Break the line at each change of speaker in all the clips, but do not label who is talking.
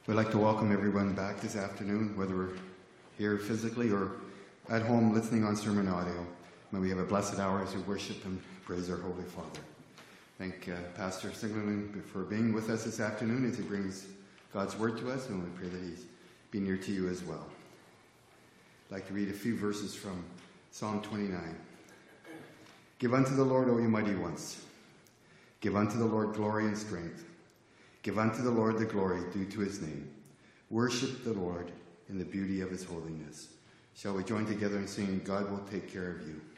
We'd like to welcome everyone back this afternoon, whether we're here physically or at home listening on sermon audio. May we have a blessed hour as we worship and praise our Holy Father. Thank Pastor Singleton for being with us this afternoon as he brings God's word to us, and we pray that he's be near to you as well. I'd like to read a few verses from Psalm 29. Give unto the Lord, O ye mighty ones. Give unto the Lord glory and strength. Give unto the Lord the glory due to his name. Worship the Lord in the beauty of his holiness. Shall we join together in singing, God will take care of you?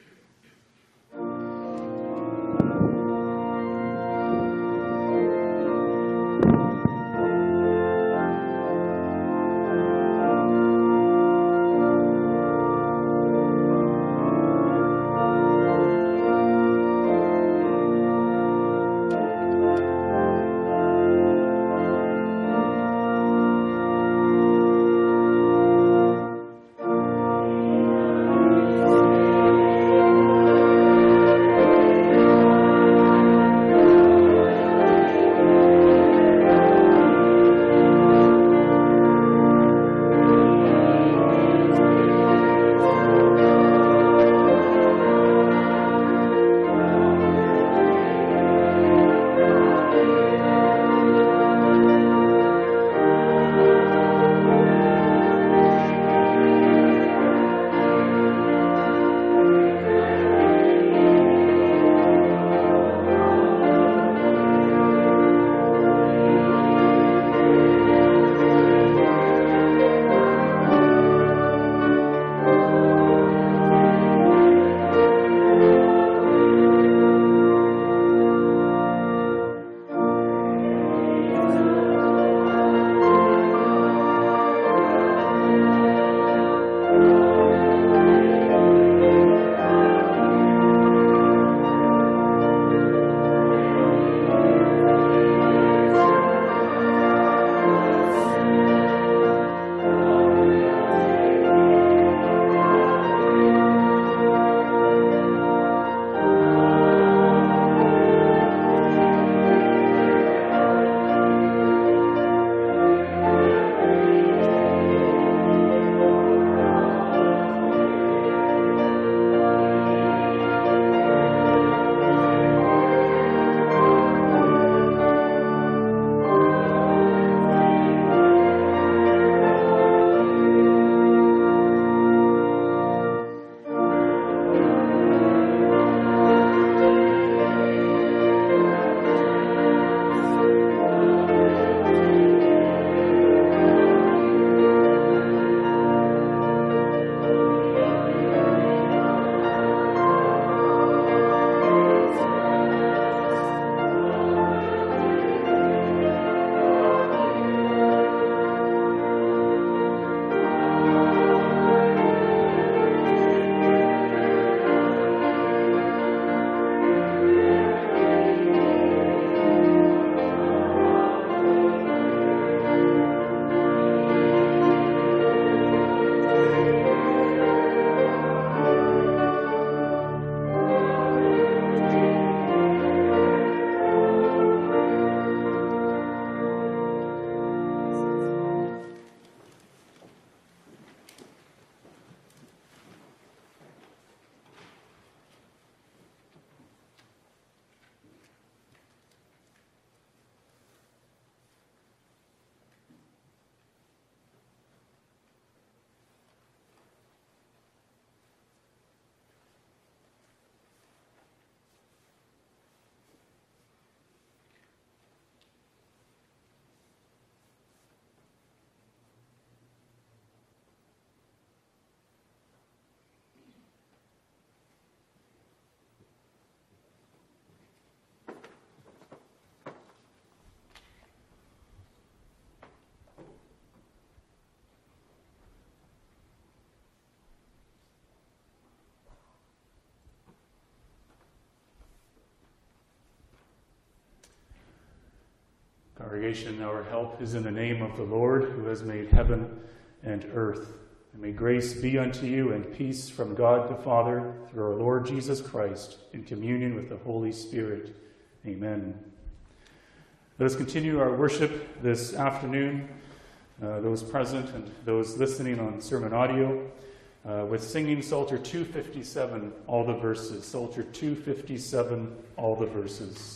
Congregation, our help is in the name of the Lord, who has made heaven and earth. And may grace be unto you and peace from God the Father through our Lord Jesus Christ in communion with the Holy Spirit. Amen. Let us continue our worship this afternoon those present and those listening on sermon audio, with singing Psalter 257, all the verses. Psalter 257, all the verses.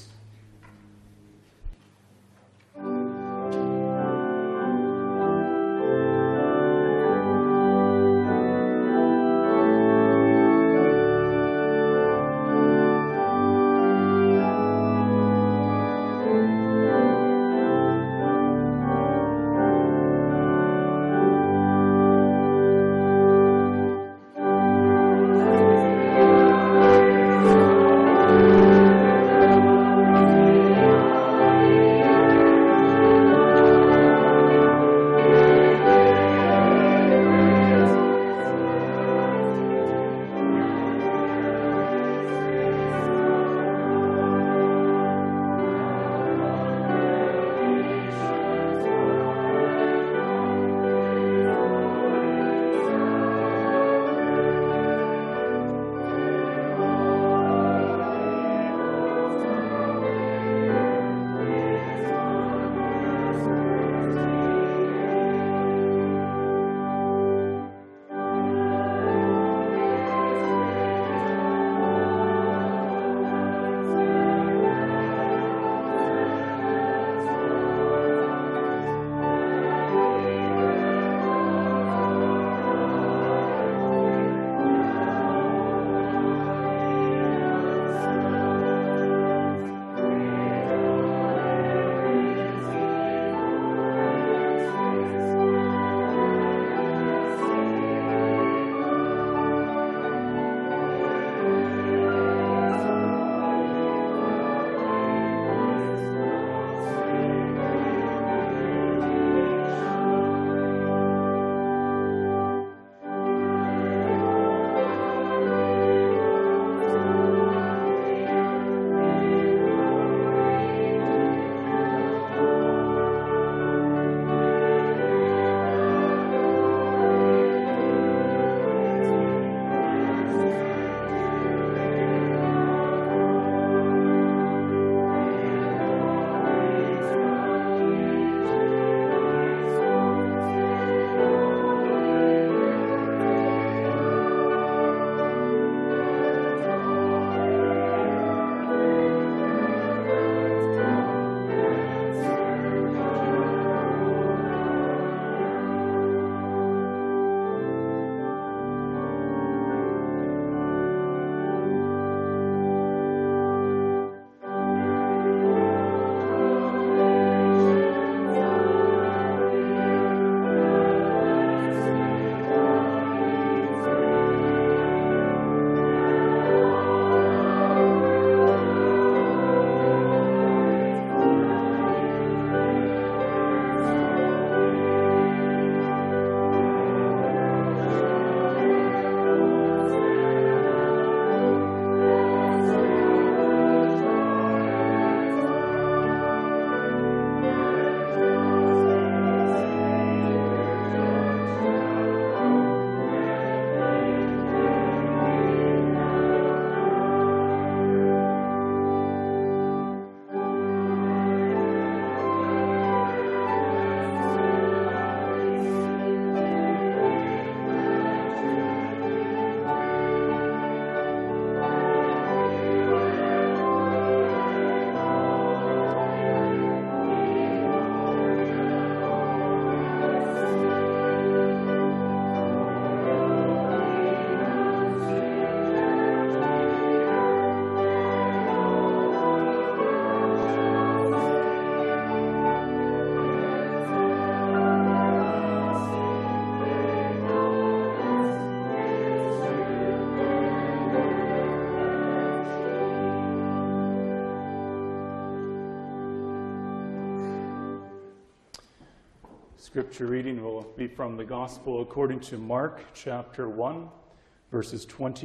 Scripture reading will be from the Gospel according to Mark chapter 1, verses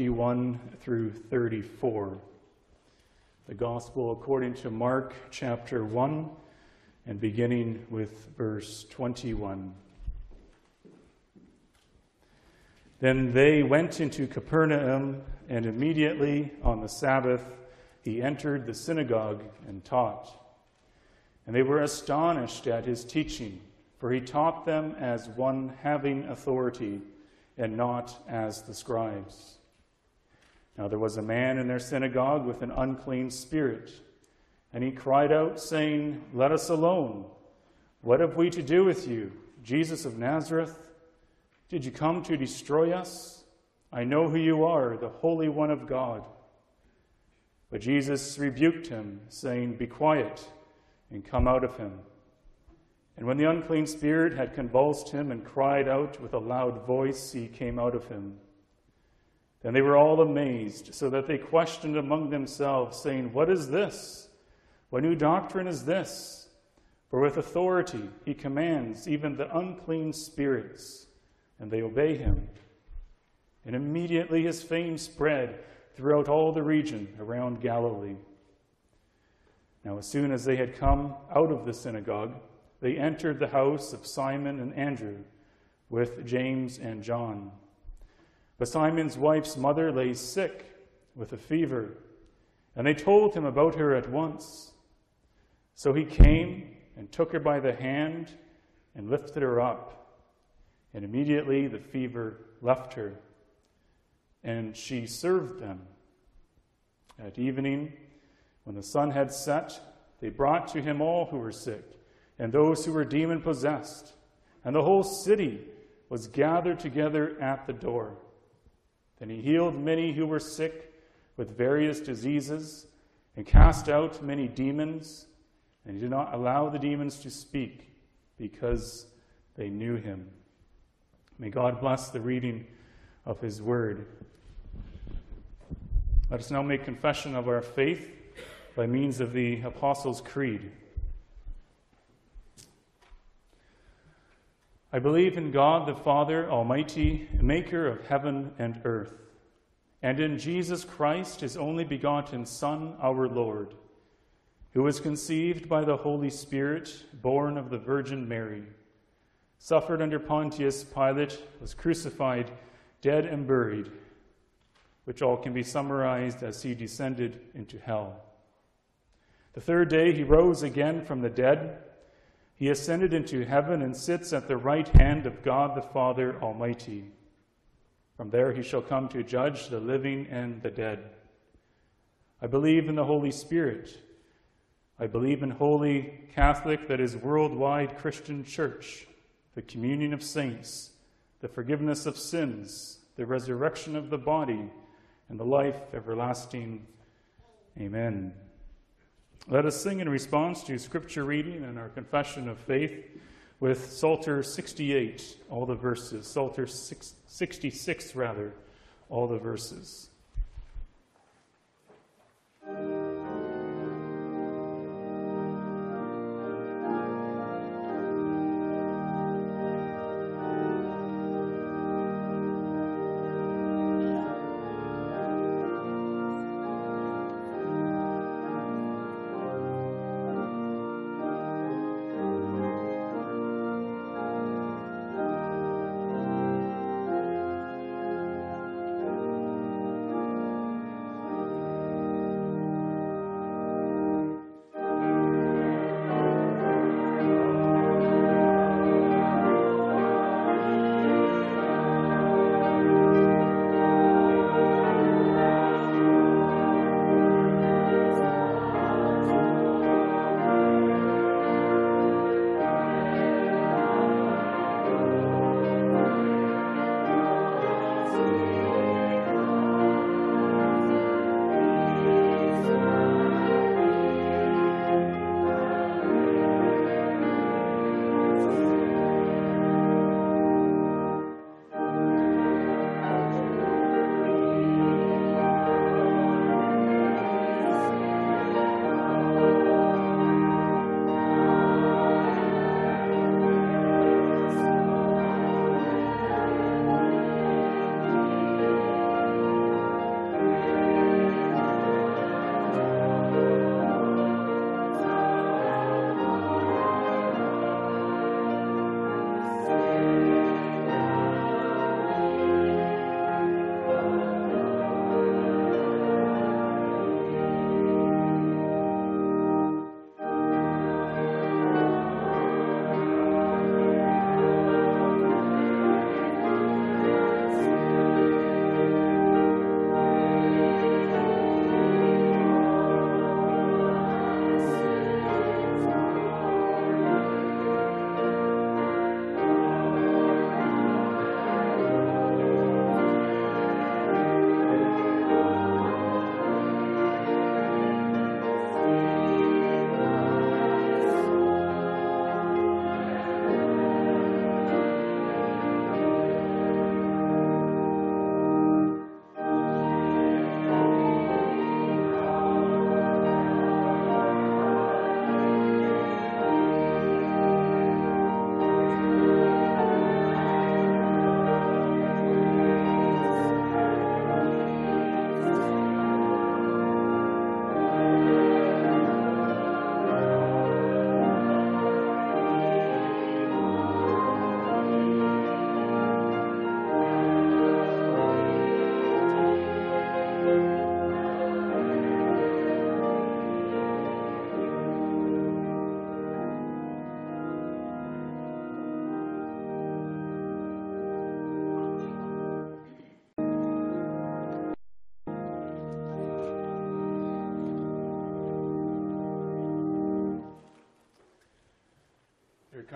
21 through 34. The Gospel according to Mark chapter 1, and beginning with verse 21. Then they went into Capernaum, and immediately on the Sabbath he entered the synagogue and taught. And they were astonished at his teaching, for he taught them as one having authority, and not as the scribes. Now there was a man in their synagogue with an unclean spirit, and he cried out, saying, "Let us alone. What have we to do with you, Jesus of Nazareth? Did you come to destroy us? I know who you are, the Holy One of God." But Jesus rebuked him, saying, "Be quiet, and come out of him." And when the unclean spirit had convulsed him and cried out with a loud voice, he came out of him. Then they were all amazed, so that they questioned among themselves, saying, "What is this? What new doctrine is this? For with authority he commands even the unclean spirits, and they obey him." And immediately his fame spread throughout all the region around Galilee. Now as soon as they had come out of the synagogue, they entered the house of Simon and Andrew with James and John. But Simon's wife's mother lay sick with a fever, and they told him about her at once. So he came and took her by the hand and lifted her up, and immediately the fever left her, and she served them. At evening, when the sun had set, they brought to him all who were sick, and those who were demon-possessed, and the whole city was gathered together at the door. Then he healed many who were sick with various diseases, and cast out many demons, and he did not allow the demons to speak, because they knew him. May God bless the reading of his word. Let us now make confession of our faith by means of the Apostles' Creed. I believe in God the Father Almighty, maker of heaven and earth, and in Jesus Christ, his only begotten Son, our Lord, who was conceived by the Holy Spirit, born of the Virgin Mary, suffered under Pontius Pilate, was crucified, dead and buried, which all can be summarized as he descended into hell. The third day he rose again from the dead. He ascended into heaven and sits at the right hand of God the Father Almighty. From there he shall come to judge the living and the dead. I believe in the Holy Spirit. I believe in Holy Catholic, that is worldwide Christian Church, the communion of saints, the forgiveness of sins, the resurrection of the body, and the life everlasting. Amen. Let us sing in response to Scripture reading and our confession of faith with Psalter 68, all the verses. Psalter 66, all the verses.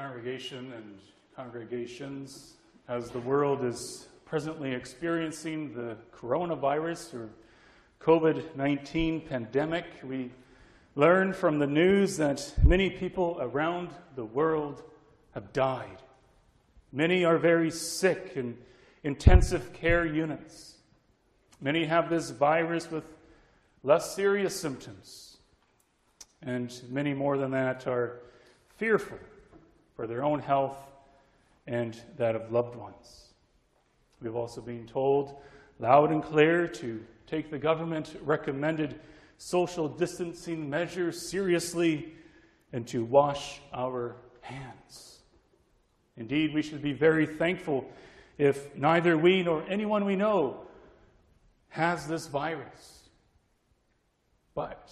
congregation and congregations, as the world is presently experiencing the coronavirus or COVID-19 pandemic, we learn from the news that many people around the world have died. Many are very sick in intensive care units. Many have this virus with less serious symptoms. And many more than that are fearful for their own health and that of loved ones. We've also been told loud and clear to take the government-recommended social distancing measures seriously and to wash our hands. Indeed, we should be very thankful if neither we nor anyone we know has this virus. But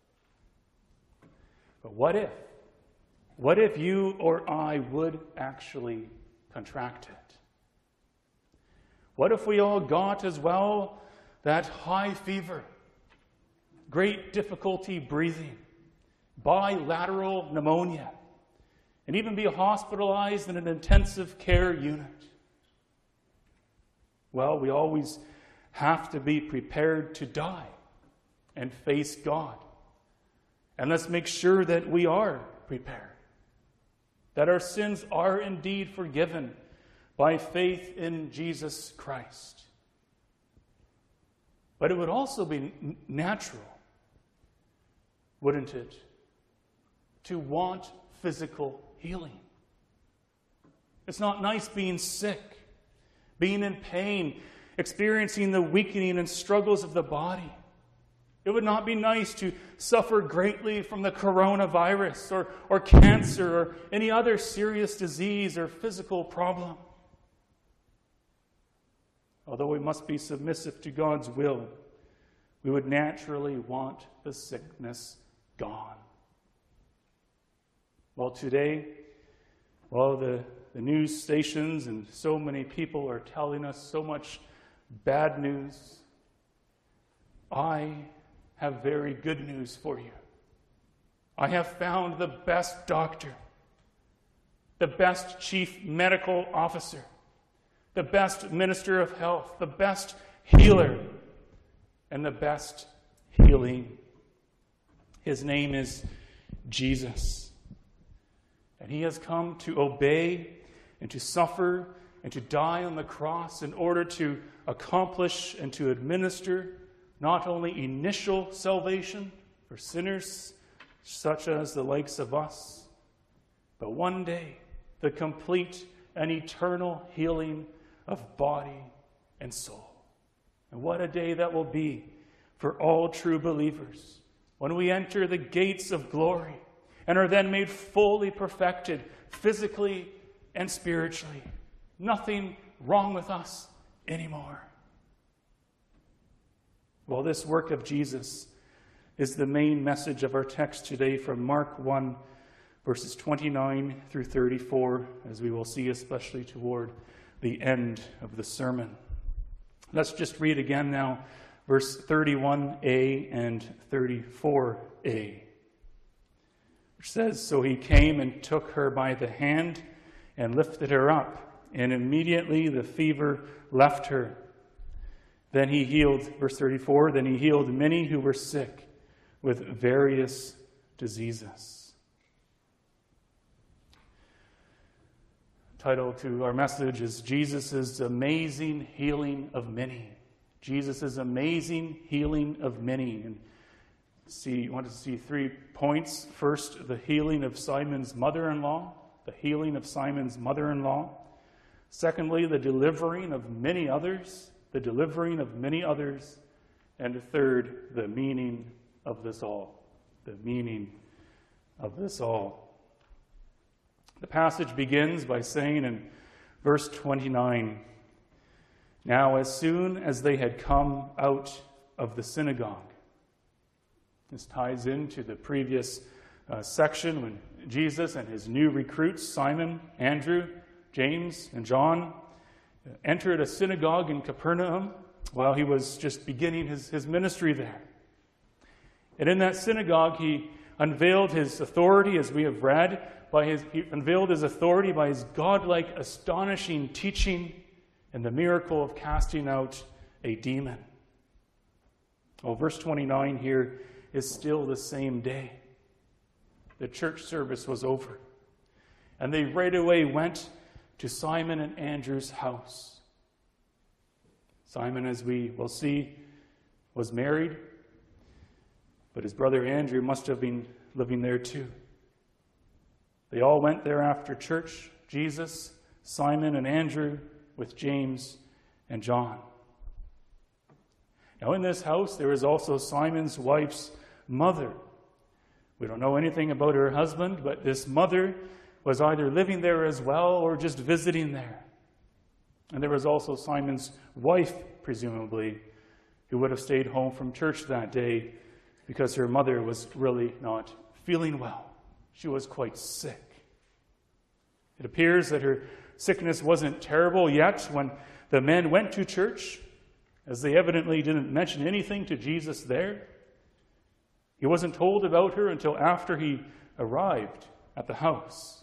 what if? What if you or I would actually contract it? What if we all got as well that high fever, great difficulty breathing, bilateral pneumonia, and even be hospitalized in an intensive care unit? Well, we always have to be prepared to die and face God. And let's make sure that we are prepared, that our sins are indeed forgiven by faith in Jesus Christ. But it would also be natural, wouldn't it, to want physical healing. It's not nice being sick, being in pain, experiencing the weakening and struggles of the body. It would not be nice to suffer greatly from the coronavirus or cancer or any other serious disease or physical problem. Although we must be submissive to God's will, we would naturally want the sickness gone. Well, today, the news stations and so many people are telling us so much bad news. I have very good news for you. I have found the best doctor, the best chief medical officer, the best minister of health, the best healer, and the best healing. His name is Jesus. And he has come to obey and to suffer and to die on the cross in order to accomplish and to administer not only initial salvation for sinners such as the likes of us, but one day the complete and eternal healing of body and soul. And what a day that will be for all true believers when we enter the gates of glory and are then made fully perfected physically and spiritually. Nothing wrong with us anymore. Well, this work of Jesus is the main message of our text today from Mark 1, verses 29 through 34, as we will see especially toward the end of the sermon. Let's just read again now, verse 31a and 34a, which says, "So he came and took her by the hand and lifted her up, and immediately the fever left her. Then he healed," verse 34, "then he healed many who were sick with various diseases." Title to our message is Jesus' Amazing Healing of Many. Jesus' amazing healing of many. And I want to see 3 points. First, the healing of Simon's mother-in-law. The healing of Simon's mother-in-law. Secondly, the delivering of many others. The delivering of many others. And third, the meaning of this all. The meaning of this all. The passage begins by saying in verse 29, "Now as soon as they had come out of the synagogue." This ties into the previous section when Jesus and his new recruits, Simon, Andrew, James, and John, entered a synagogue in Capernaum while he was just beginning his ministry there. And in that synagogue, he unveiled his authority, as we have read, he unveiled his authority by his godlike, astonishing teaching and the miracle of casting out a demon. Well, verse 29 here is still the same day. The church service was over, and they right away went to Simon and Andrew's house. Simon, as we will see, was married, but his brother Andrew must have been living there too. They all went there after church, Jesus, Simon, and Andrew, with James and John. Now in this house there is also Simon's wife's mother. We don't know anything about her husband, but this mother was either living there as well or just visiting there. And there was also Simon's wife, presumably, who would have stayed home from church that day because her mother was really not feeling well. She was quite sick. It appears that her sickness wasn't terrible yet when the men went to church, as they evidently didn't mention anything to Jesus there. He wasn't told about her until after he arrived at the house.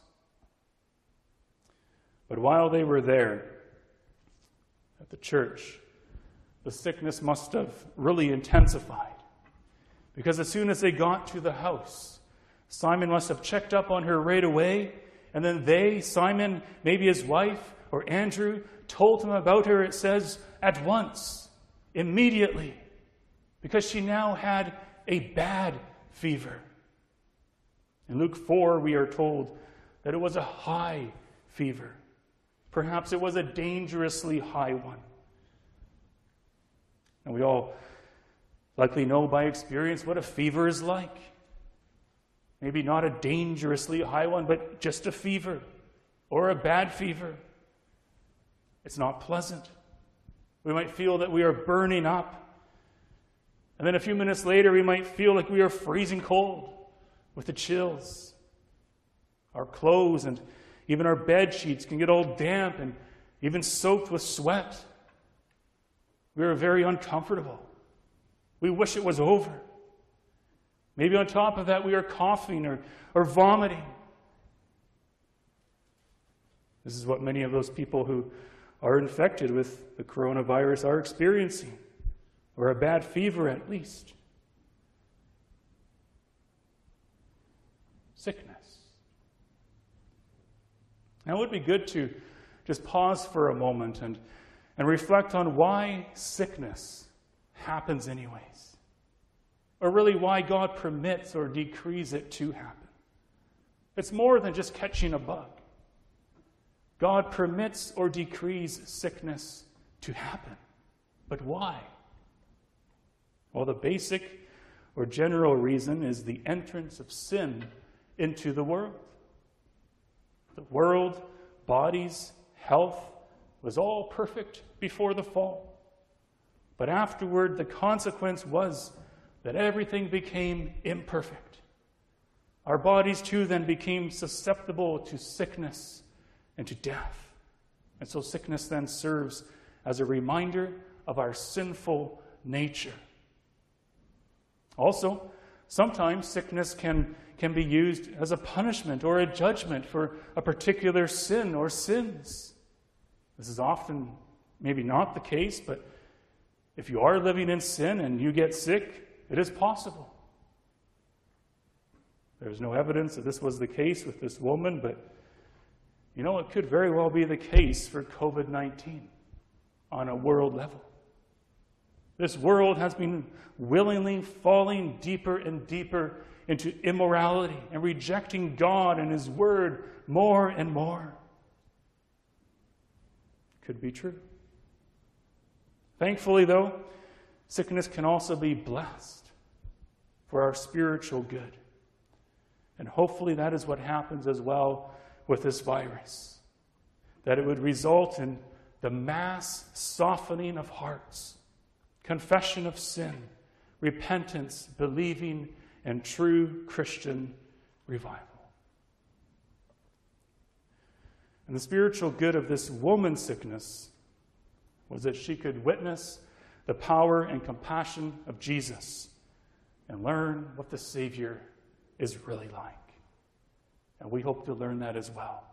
But while they were there at the church, the sickness must have really intensified. Because as soon as they got to the house, Simon must have checked up on her right away, and then they, Simon, maybe his wife, or Andrew, told him about her, it says, at once, immediately, because she now had a bad fever. In Luke 4, we are told that it was a high fever. Perhaps it was a dangerously high one. And we all likely know by experience what a fever is like. Maybe not a dangerously high one, but just a fever or a bad fever. It's not pleasant. We might feel that we are burning up. And then a few minutes later, we might feel like we are freezing cold with the chills. Our clothes and even our bed sheets can get all damp and even soaked with sweat. We are very uncomfortable. We wish it was over. Maybe on top of that, we are coughing or vomiting. This is what many of those people who are infected with the coronavirus are experiencing, or a bad fever at least. Sickness. Now, it would be good to just pause for a moment and reflect on why sickness happens anyways. Or really why God permits or decrees it to happen. It's more than just catching a bug. God permits or decrees sickness to happen. But why? Well, the basic or general reason is the entrance of sin into the world. The world, bodies, health was all perfect before the fall. But afterward, the consequence was that everything became imperfect. Our bodies too then became susceptible to sickness and to death. And so sickness then serves as a reminder of our sinful nature. Also, sometimes sickness can be used as a punishment or a judgment for a particular sin or sins. This is often maybe not the case, but if you are living in sin and you get sick, it is possible. There's no evidence that this was the case with this woman, but it could very well be the case for COVID-19 on a world level. This world has been willingly falling deeper and deeper into immorality and rejecting God and His Word more and more. Could be true. Thankfully, though, sickness can also be blessed for our spiritual good. And hopefully that is what happens as well with this virus. That it would result in the mass softening of hearts, confession of sin, repentance, believing, and true Christian revival. And the spiritual good of this woman's sickness was that she could witness the power and compassion of Jesus and learn what the Savior is really like. And we hope to learn that as well.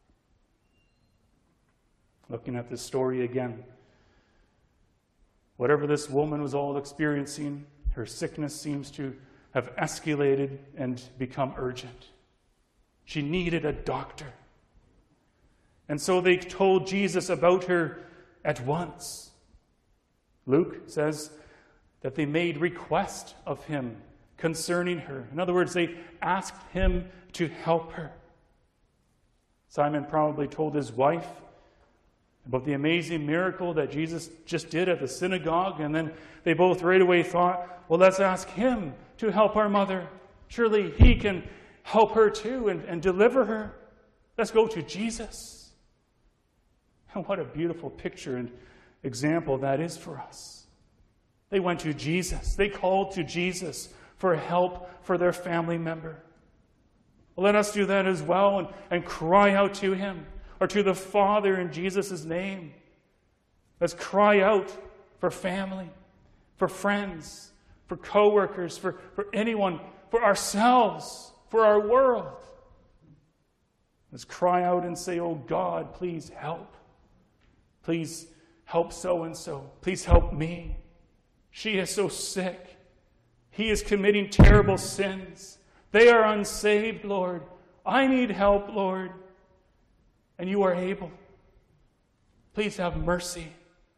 Looking at this story again, whatever this woman was all experiencing, her sickness seems to have escalated and become urgent. She needed a doctor. And so they told Jesus about her at once. Luke says that they made request of him concerning her. In other words, they asked him to help her. Simon probably told his wife about the amazing miracle that Jesus just did at the synagogue, and then they both right away thought, well, let's ask him to help our mother. Surely he can help her too and deliver her. Let's go to Jesus. And what a beautiful picture and example that is for us. They went to Jesus. They called to Jesus for help for their family member. Well, let us do that as well and cry out to him or to the Father in Jesus' name. Let's cry out for family, for friends, for co-workers, for anyone, for ourselves, for our world. Let's cry out and say, oh God, please help. Please help so-and-so. Please help me. She is so sick. He is committing terrible sins. They are unsaved, Lord. I need help, Lord. And you are able. Please have mercy.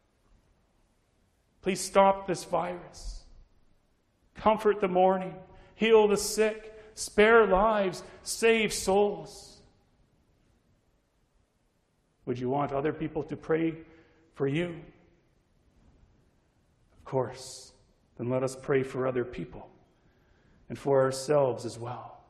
Please stop this virus. Comfort the mourning. Heal the sick. Spare lives. Save souls. Would you want other people to pray for you? Of course. Then let us pray for other people and for ourselves as well.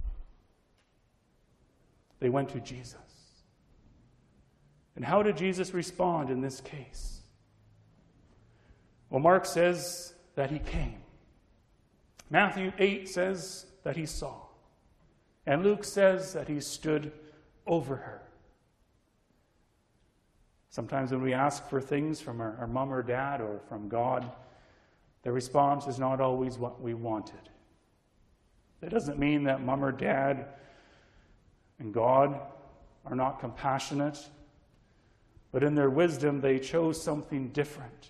They went to Jesus. And how did Jesus respond in this case? Well, Mark says that he came. Matthew 8 says that he saw. And Luke says that he stood over her. Sometimes when we ask for things from our mom or dad or from God, the response is not always what we wanted. That doesn't mean that mom or dad and God are not compassionate, but in their wisdom they chose something different.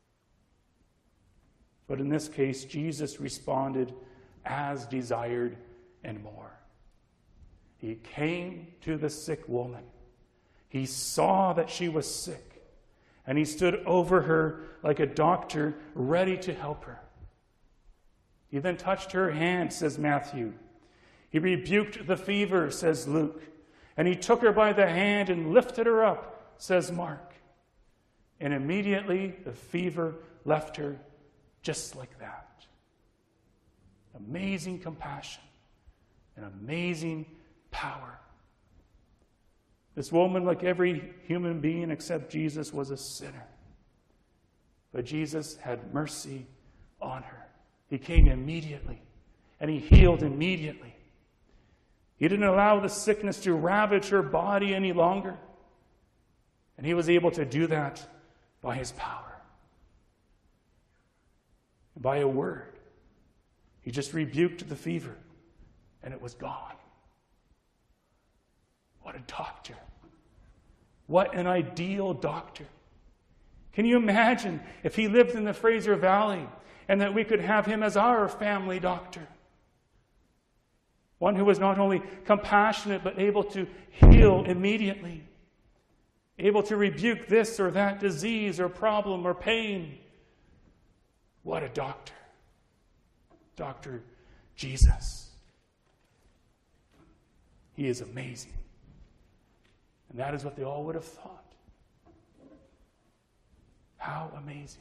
But in this case, Jesus responded as desired and more. He came to the sick woman. He saw that she was sick, and he stood over her like a doctor ready to help her. He then touched her hand, says Matthew. He rebuked the fever, says Luke. And he took her by the hand and lifted her up, says Mark. And immediately the fever left her just like that. Amazing compassion and amazing power. This woman, like every human being except Jesus, was a sinner. But Jesus had mercy on her. He came immediately, and he healed immediately. He didn't allow the sickness to ravage her body any longer. And he was able to do that by his power. By a word. He just rebuked the fever, and it was gone. What a doctor. What an ideal doctor. Can you imagine if he lived in the Fraser Valley and that we could have him as our family doctor? One who was not only compassionate but able to heal immediately, able to rebuke this or that disease or problem or pain. What a doctor. Dr. Jesus. He is amazing. And that is what they all would have thought. How amazing.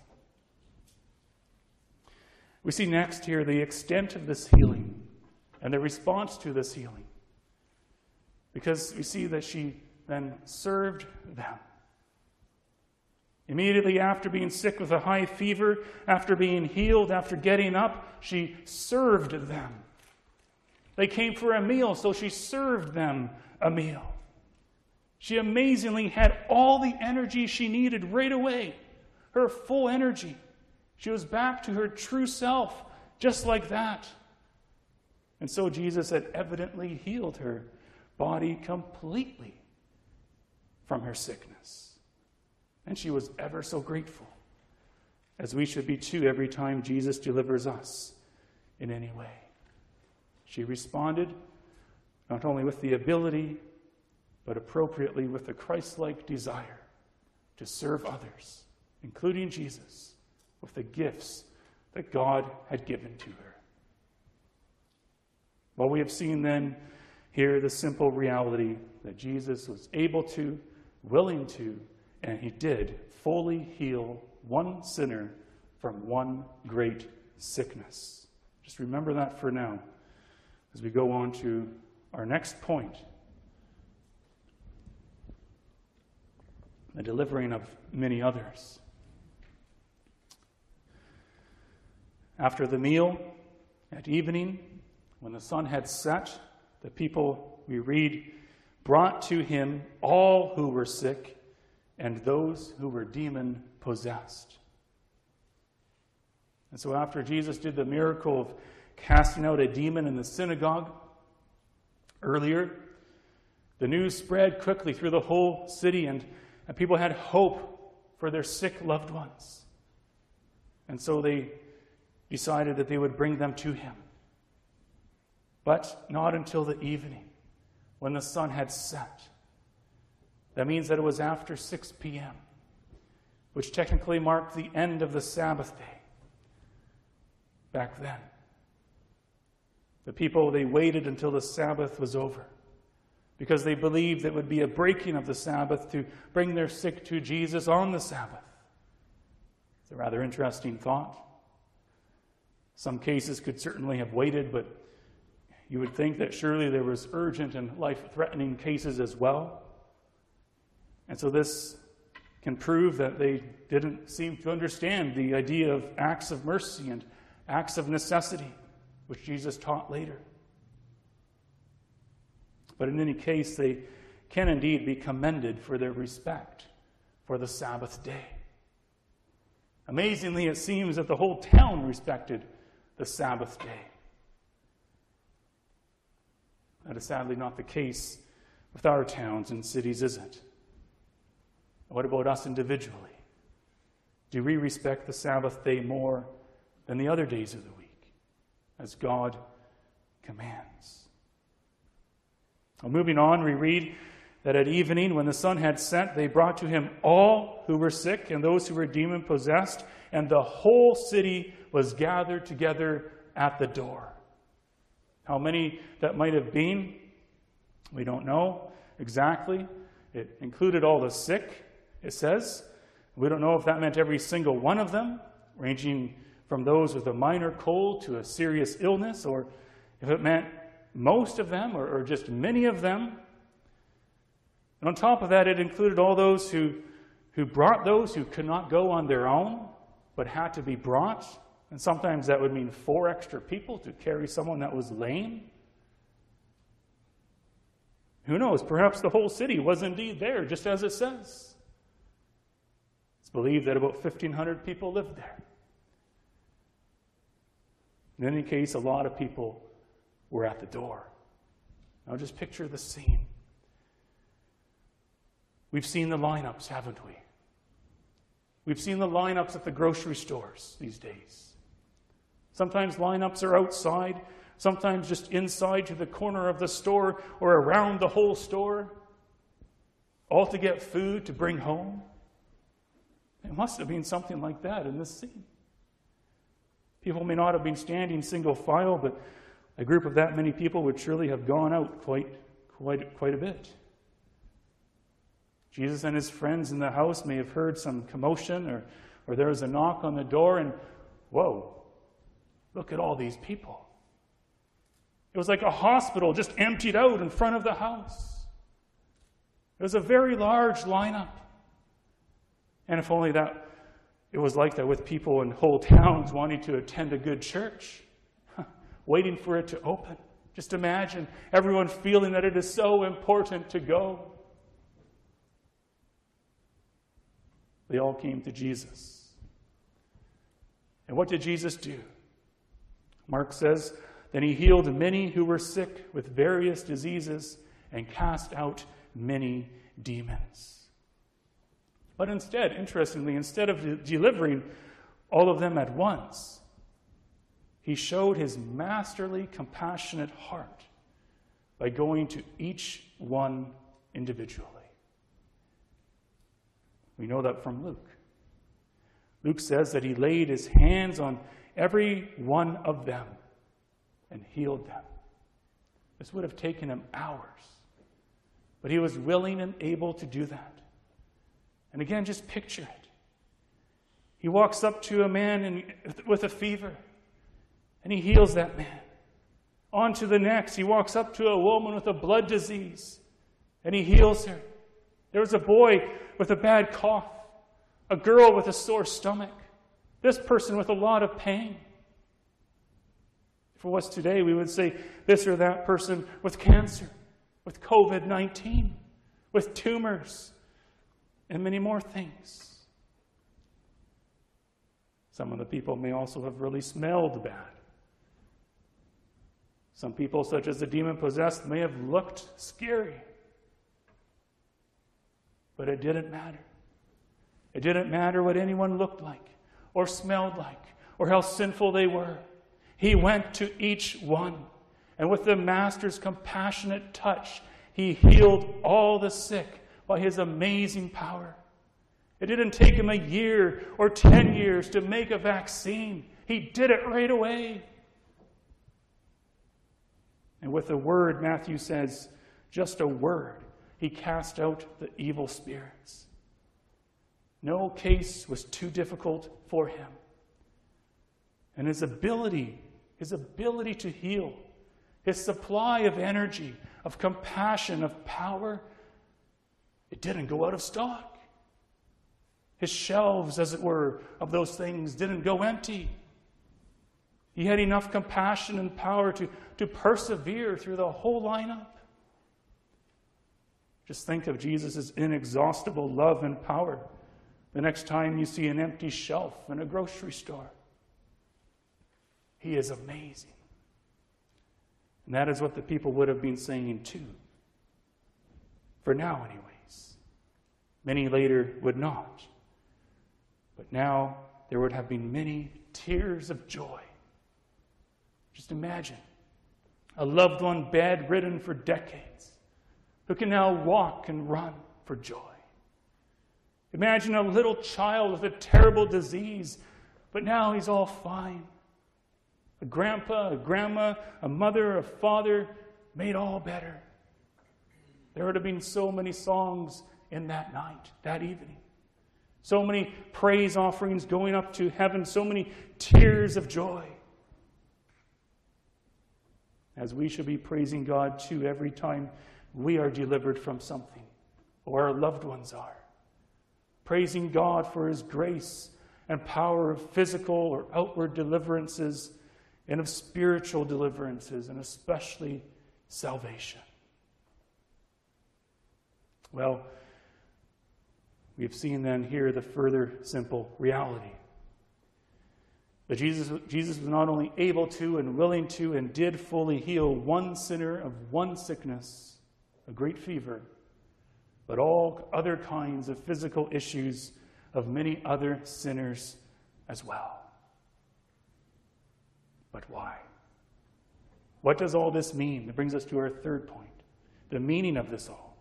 We see next here the extent of this healing and the response to this healing. Because we see that she then served them. Immediately after being sick with a high fever, after being healed, after getting up, she served them. They came for a meal, so she served them a meal. She amazingly had all the energy she needed right away. Her full energy. She was back to her true self, just like that. And so Jesus had evidently healed her body completely from her sickness. And she was ever so grateful, as we should be too every time Jesus delivers us in any way. She responded not only with the ability, but appropriately with the Christ-like desire to serve others, including Jesus, with the gifts that God had given to her. Well, we have seen then here the simple reality that Jesus was able to, willing to, and he did fully heal one sinner from one great sickness. Just remember that for now as we go on to our next point, the delivering of many others. After the meal at evening, when the sun had set, the people, we read, brought to him all who were sick and those who were demon-possessed. And so after Jesus did the miracle of casting out a demon in the synagogue earlier, the news spread quickly through the whole city, and people had hope for their sick loved ones. And so they decided that they would bring them to him. But not until the evening, when the sun had set. That means that it was after 6 p.m., which technically marked the end of the Sabbath day. Back then, the people, they waited until the Sabbath was over because they believed it would be a breaking of the Sabbath to bring their sick to Jesus on the Sabbath. It's a rather interesting thought. Some cases could certainly have waited, but you would think that surely there was urgent and life-threatening cases as well. And so this can prove that they didn't seem to understand the idea of acts of mercy and acts of necessity, which Jesus taught later. But in any case, they can indeed be commended for their respect for the Sabbath day. Amazingly, it seems that the whole town respected the Sabbath day. That is sadly not the case with our towns and cities, is it? What about us individually? Do we respect the Sabbath day more than the other days of the week, as God commands? Well, moving on, we read that at evening, when the sun had set, they brought to him all who were sick and those who were demon-possessed, and the whole city was gathered together at the door. How many that might have been, we don't know exactly. It included all the sick, it says. We don't know if that meant every single one of them, ranging from those with a minor cold to a serious illness, or if it meant most of them or just many of them. And on top of that, it included all those who brought those who could not go on their own, but had to be brought. And sometimes that would mean 4 extra people to carry someone that was lame. Who knows? Perhaps the whole city was indeed there, just as it says. It's believed that about 1,500 people lived there. In any case, a lot of people were at the door. Now just picture the scene. We've seen the lineups, haven't we? We've seen the lineups at the grocery stores these days. Sometimes lineups are outside, sometimes just inside to the corner of the store or around the whole store, all to get food to bring home. It must have been something like that in this scene. People may not have been standing single file, but a group of that many people would surely have gone out quite a bit. Jesus and his friends in the house may have heard some commotion, or there was a knock on the door, and whoa, look at all these people. It was like a hospital just emptied out in front of the house. It was a very large lineup. And if only that it was like that with people in whole towns wanting to attend a good church, waiting for it to open. Just imagine everyone feeling that it is so important to go. They all came to Jesus. And what did Jesus do? Mark says, then he healed many who were sick with various diseases and cast out many demons. But instead, interestingly, instead of delivering all of them at once, he showed his masterly, compassionate heart by going to each one individually. We know that from Luke. Luke says that he laid his hands on every one of them and healed them. This would have taken him hours, but he was willing and able to do that. And again, just picture it. He walks up to a man with a fever, and he heals that man. On to the next, he walks up to a woman with a blood disease, and he heals her. There was a boy with a bad cough, a girl with a sore stomach, this person with a lot of pain. If it was today, we would say this or that person with cancer, with COVID-19, with tumors, and many more things. Some of the people may also have really smelled bad. Some people, such as the demon-possessed, may have looked scary. But it didn't matter. It didn't matter what anyone looked like, or smelled like, or how sinful they were. He went to each one, and with the Master's compassionate touch, he healed all the sick by his amazing power. It didn't take him a year or 10 years to make a vaccine. He did it right away. And with a word, Matthew says, just a word, he cast out the evil spirits. No case was too difficult for him. And his ability to heal, his supply of energy, of compassion, of power, it didn't go out of stock. His shelves, as it were, of those things didn't go empty. He had enough compassion and power to persevere through the whole lineup. Just think of Jesus' inexhaustible love and power the next time you see an empty shelf in a grocery store. He is amazing. And that is what the people would have been saying too. For now, anyways. Many later would not. But now there would have been many tears of joy. Just imagine a loved one bedridden for decades who can now walk and run for joy. Imagine a little child with a terrible disease, but now he's all fine. A grandpa, a grandma, a mother, a father, made all better. There would have been so many songs in that night, that evening. So many praise offerings going up to heaven, so many tears of joy. As we should be praising God too every time we are delivered from something, or our loved ones are. Praising God for his grace and power of physical or outward deliverances and of spiritual deliverances, and especially salvation. Well, we've seen then here the further simple reality. That Jesus was not only able to and willing to and did fully heal one sinner of one sickness, a great fever, but all other kinds of physical issues of many other sinners as well. But why? What does all this mean? That brings us to our third point, the meaning of this all.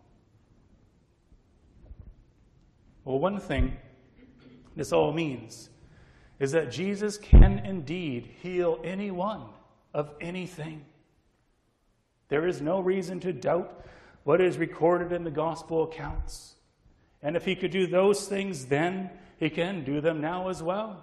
Well, one thing this all means is that Jesus can indeed heal anyone of anything. There is no reason to doubt what is recorded in the gospel accounts. And if he could do those things then, he can do them now as well.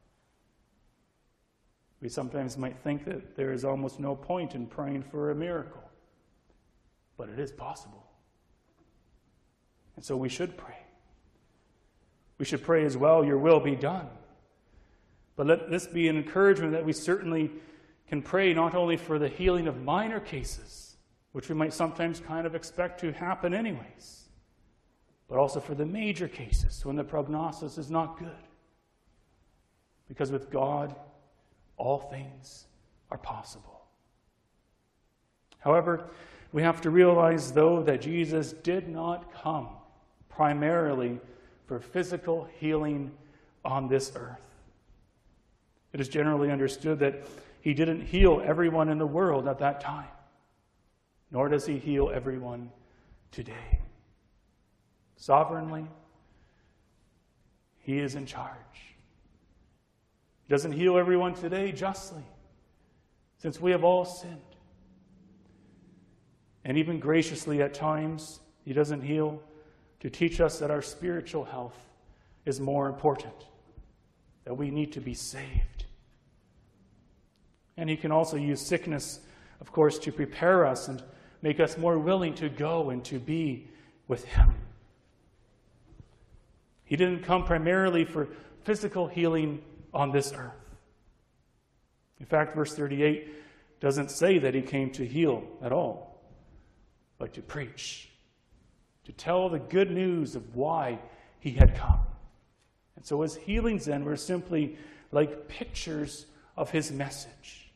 We sometimes might think that there is almost no point in praying for a miracle. But it is possible. And so we should pray. We should pray as well, your will be done. But let this be an encouragement that we certainly can pray not only for the healing of minor cases, which we might sometimes kind of expect to happen anyways, but also for the major cases when the prognosis is not good. Because with God, all things are possible. However, we have to realize, though, that Jesus did not come primarily for physical healing on this earth. It is generally understood that he didn't heal everyone in the world at that time, nor does he heal everyone today. Sovereignly, he is in charge. He doesn't heal everyone today justly, since we have all sinned. And even graciously at times, he doesn't heal to teach us that our spiritual health is more important, that we need to be saved. And he can also use sickness, of course, to prepare us and make us more willing to go and to be with him. He didn't come primarily for physical healing on this earth. In fact, verse 38 doesn't say that he came to heal at all, but to preach, to tell the good news of why he had come. And so his healings then were simply like pictures of his message.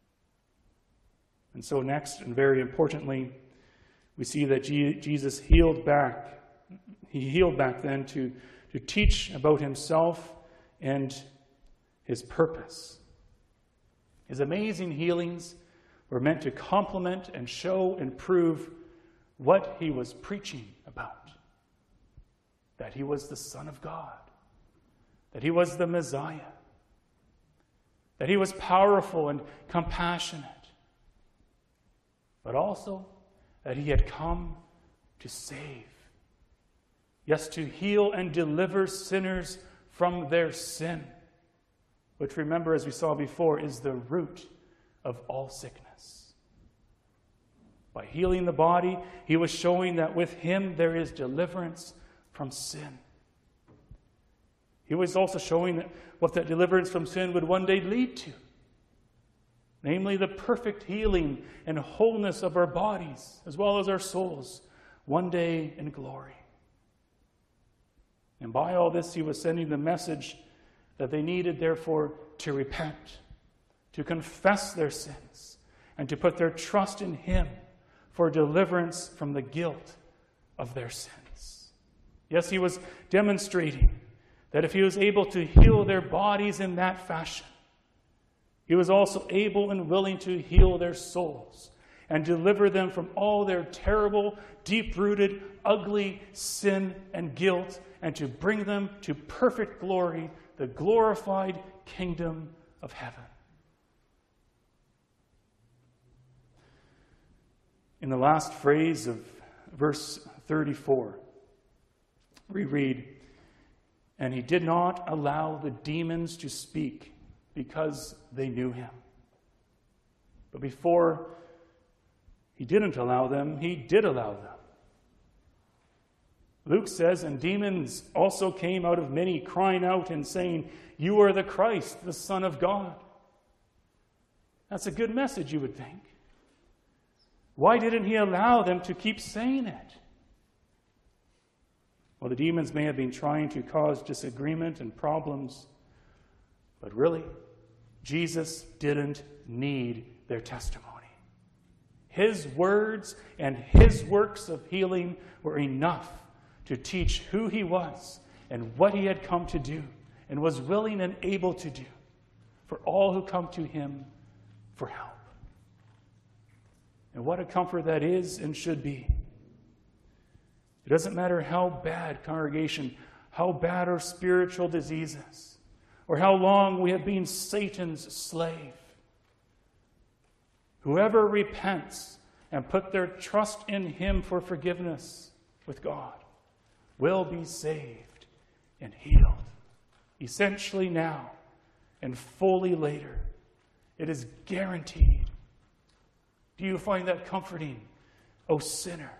And so next, and very importantly, we see that Jesus healed back. He healed back then to teach about himself and his purpose. His amazing healings were meant to complement and show and prove what he was preaching about. That he was the Son of God. That he was the Messiah. That he was powerful and compassionate. But also that he had come to save. Yes, to heal and deliver sinners from their sin. Which, remember, as we saw before, is the root of all sickness. By healing the body, he was showing that with him there is deliverance from sin. He was also showing that what that deliverance from sin would one day lead to. Namely, the perfect healing and wholeness of our bodies, as well as our souls, one day in glory. And by all this, he was sending the message that they needed, therefore, to repent, to confess their sins, and to put their trust in him for deliverance from the guilt of their sins. Yes, he was demonstrating that if he was able to heal their bodies in that fashion, he was also able and willing to heal their souls and deliver them from all their terrible, deep-rooted, ugly sin and guilt, and to bring them to perfect glory, the glorified kingdom of heaven. In the last phrase of verse 34, we read, "And he did not allow the demons to speak because they knew him." But before he didn't allow them, he did allow them. Luke says, "And demons also came out of many, crying out and saying, 'You are the Christ, the Son of God.'" That's a good message, you would think. Why didn't he allow them to keep saying it? Well, the demons may have been trying to cause disagreement and problems, but really, Jesus didn't need their testimony. His words and his works of healing were enough to teach who he was and what he had come to do and was willing and able to do for all who come to him for help. And what a comfort that is and should be. It doesn't matter how bad, congregation, how bad our spiritual diseases, or how long we have been Satan's slave. Whoever repents and put their trust in him for forgiveness with God will be saved and healed. Essentially now and fully later. It is guaranteed. Do you find that comforting, O sinner?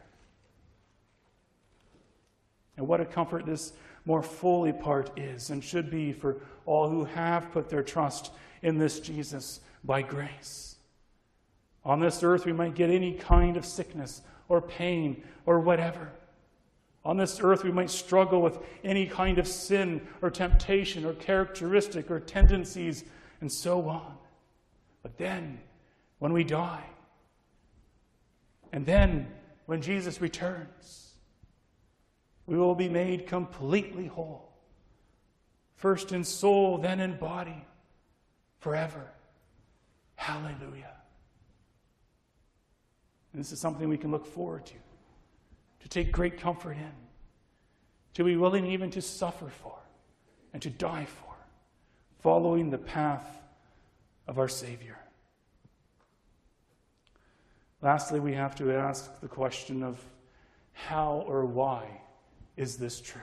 And what a comfort this more fully part is and should be for all who have put their trust in this Jesus by grace. On this earth, we might get any kind of sickness or pain or whatever. On this earth, we might struggle with any kind of sin or temptation or characteristic or tendencies and so on. But then, when we die, And then, when Jesus returns, we will be made completely whole. First in soul, then in body, forever. Hallelujah. And this is something we can look forward to take great comfort in, to be willing even to suffer for, and to die for, following the path of our Savior. Lastly, we have to ask the question of how or why is this true?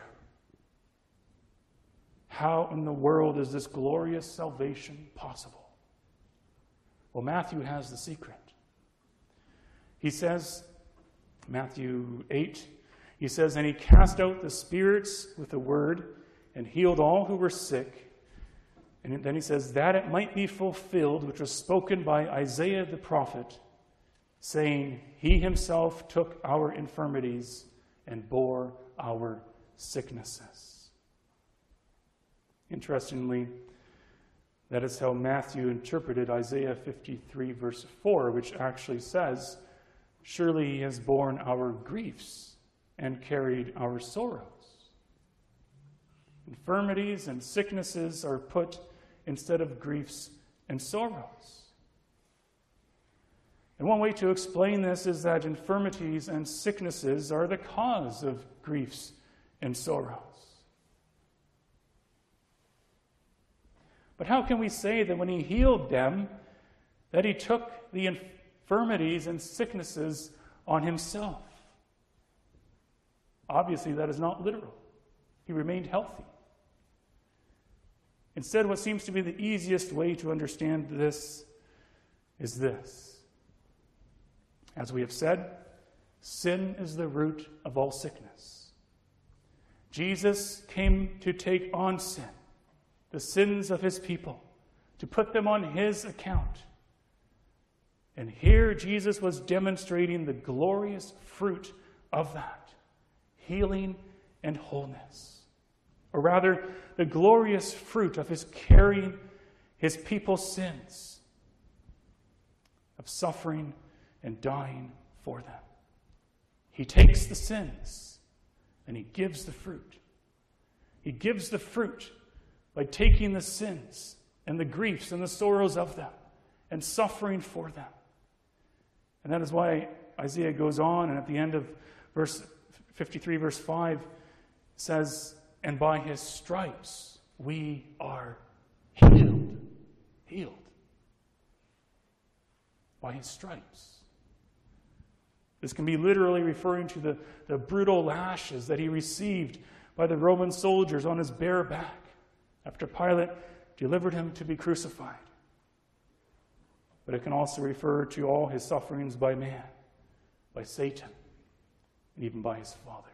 How in the world is this glorious salvation possible? Well, Matthew has the secret. He says, Matthew 8, he says, "And he cast out the spirits with a word and healed all who were sick." And then he says, "That it might be fulfilled, which was spoken by Isaiah the prophet, saying, He himself took our infirmities and bore our sicknesses." Interestingly, that is how Matthew interpreted Isaiah 53, verse 4, which actually says, "Surely he has borne our griefs and carried our sorrows." Infirmities and sicknesses are put instead of griefs and sorrows. And one way to explain this is that infirmities and sicknesses are the cause of griefs and sorrows. But how can we say that when he healed them, that he took the infirmities and sicknesses on himself? Obviously, that is not literal. He remained healthy. Instead, what seems to be the easiest way to understand this is this. As we have said, sin is the root of all sickness. Jesus came to take on sin, the sins of his people, to put them on his account. And here Jesus was demonstrating the glorious fruit of that, healing and wholeness. Or rather, the glorious fruit of his carrying his people's sins, of suffering and dying for them. He takes the sins and he gives the fruit. He gives the fruit by taking the sins and the griefs and the sorrows of them and suffering for them. And that is why Isaiah goes on, and at the end of verse 53, verse 5, says, "And by his stripes we are healed." Healed. By his stripes. This can be literally referring to the brutal lashes that he received by the Roman soldiers on his bare back after Pilate delivered him to be crucified. But it can also refer to all his sufferings by man, by Satan, and even by his father.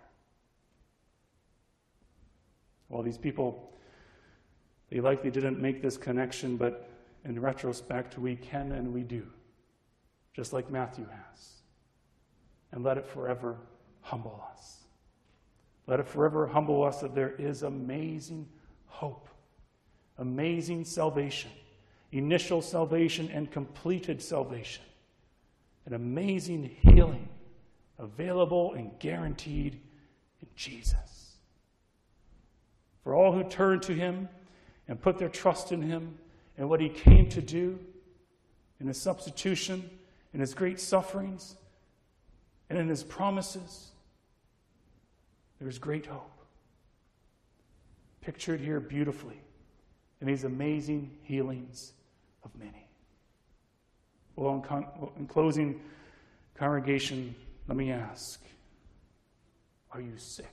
Well, these people, they likely didn't make this connection, but in retrospect, we can and we do, just like Matthew has. And let it forever humble us. Let it forever humble us that there is amazing hope, amazing salvation, initial salvation and completed salvation, an amazing healing available and guaranteed in Jesus. For all who turn to him and put their trust in him and what he came to do in his substitution, in his great sufferings, and in his promises, there is great hope. Pictured here beautifully in these amazing healings of many. Well, in closing, congregation, let me ask, are you sick?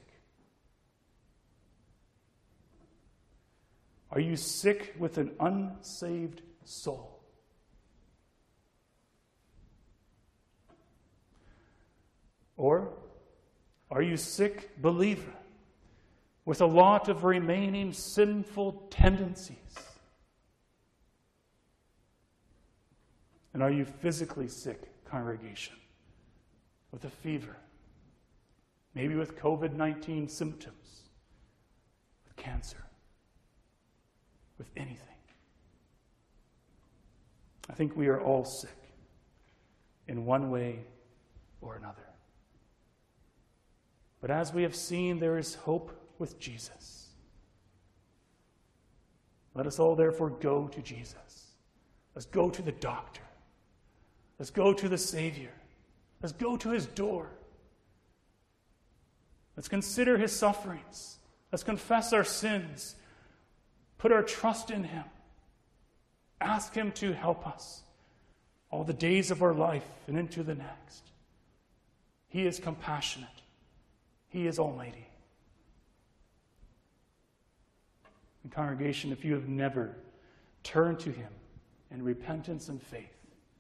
Are you sick with an unsaved soul? Or are you sick, believer, with a lot of remaining sinful tendencies? And are you physically sick, congregation, with a fever, maybe with COVID-19 symptoms, with cancer, with anything? I think we are all sick in one way or another. But as we have seen, there is hope with Jesus. Let us all therefore go to Jesus. Let's go to the doctor. Let's go to the Savior. Let's go to his door. Let's consider his sufferings. Let's confess our sins. Put our trust in him. Ask him to help us all the days of our life and into the next. He is compassionate. He is almighty. And congregation, if you have never turned to him in repentance and faith,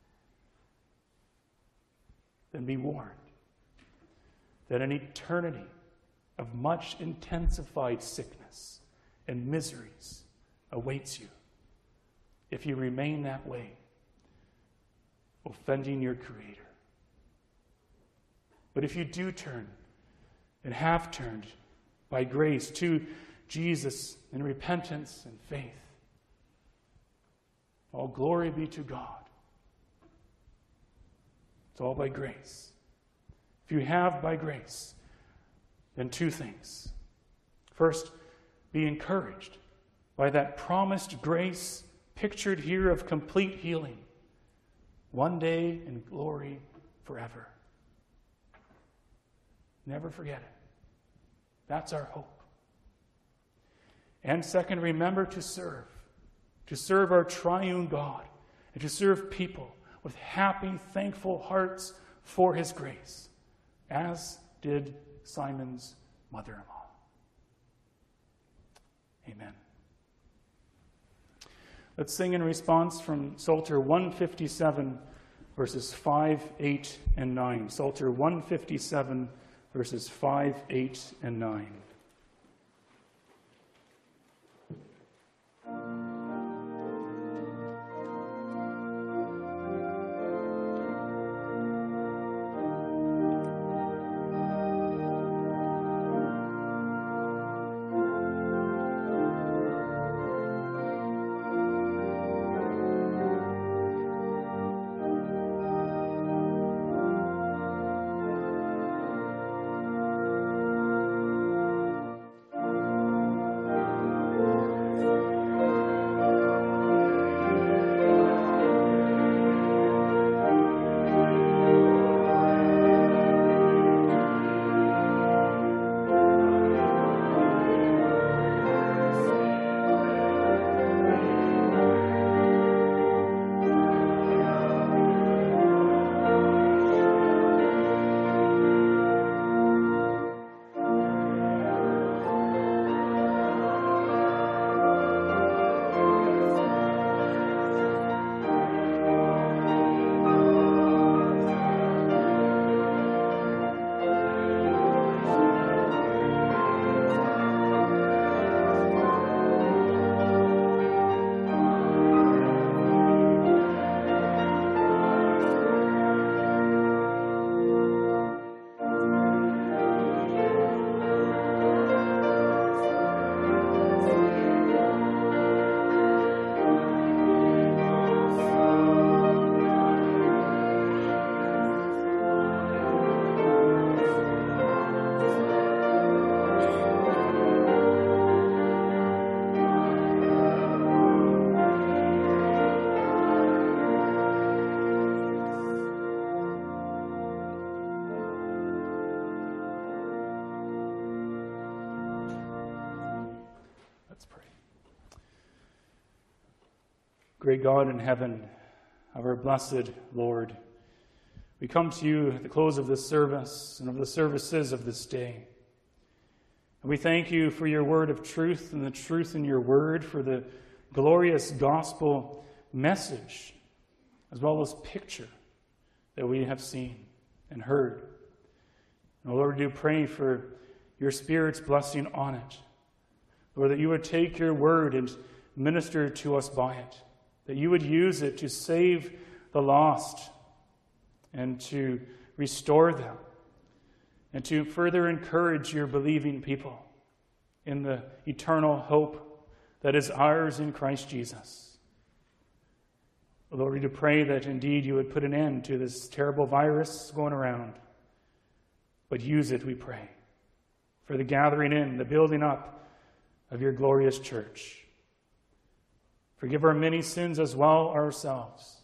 then be warned that an eternity of much intensified sickness and miseries awaits you if you remain that way, offending your Creator. But if you do turn and have turned by grace to Jesus in repentance and faith, all glory be to God. It's all by grace. If you have by grace, then two things. First, be encouraged by that promised grace pictured here of complete healing, one day in glory forever. Never forget it. That's our hope. And second, remember to serve our triune God, and to serve people with happy, thankful hearts for his grace, as did Simon's mother-in-law. Amen. Let's sing in response from Psalter 157, verses 5, 8, and 9. Psalter 157, verses 5, 8, and 9. Great God in heaven, our blessed Lord, we come to you at the close of this service and of the services of this day. And we thank you for your word of truth and the truth in your word, for the glorious gospel message as well as picture that we have seen and heard. And Lord, we do pray for your Spirit's blessing on it. Lord, that you would take your word and minister to us by it, that you would use it to save the lost and to restore them and to further encourage your believing people in the eternal hope that is ours in Christ Jesus. Lord, we do pray that indeed you would put an end to this terrible virus going around, but use it, we pray, for the gathering in, the building up of your glorious church. Forgive our many sins as well ourselves.